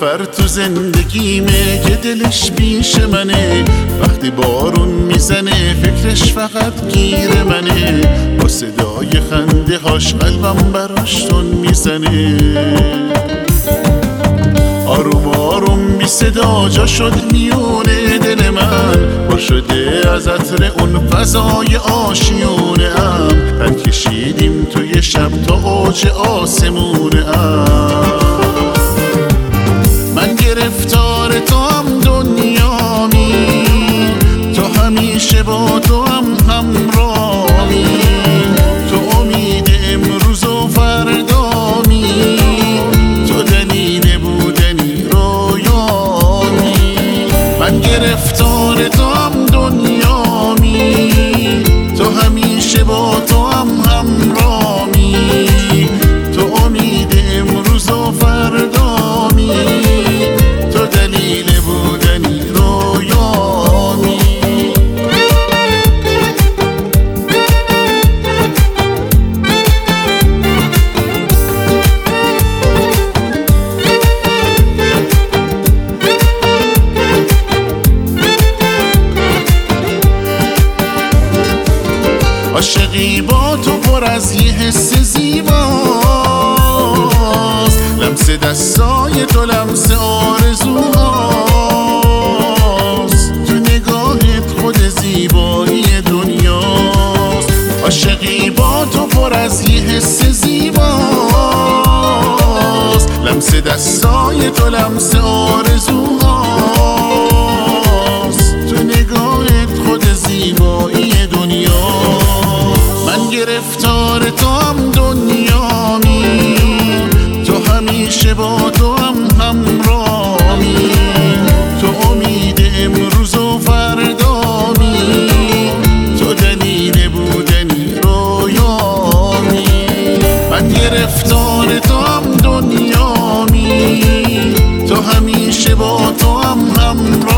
نیلوفر تو زندگیمه که دلش پیش منه، وقتی بارون میزنه فکرش فقط گیر منه، با صدای خنده هاش قلبم براش تون میزنه. آروم آروم بی صدا جا شد میونه دل من، با شده از عطر اون فضای آشیونه ام، پر کشیدیم توی شب تا اوج آسمونه ام. من گرفتار تو هم دنیامی، تو همیشه با تو هم همراهی، تو امید امروز و فردامی، تو دلیل بودنی رویامی. من گرفتار تو هم دنیامی، تو همیشه با تو هم همراهی، تو امید امروز و فردامی، تو دلیل بودنی رویامی. عاشقی با تو پر از یه حس زیباست، لمس دستای تو لمس آرزوهاست، تو نگاهت خود زیبایی دنیاست. عاشقی با تو پر از یه حس زیباست، لمس دستای تو لمس آرزوهاست، تو نگاهت خود زیبایی دنیاست. من گرفتار تو هم دنیامی، تو همیشه با تو هم همراهی، تو امید امروز و فردامی، تو دلیل بودنی رویامی. من گرفتار تو هم دنیامی، تو همیشه با تو هم همراهی،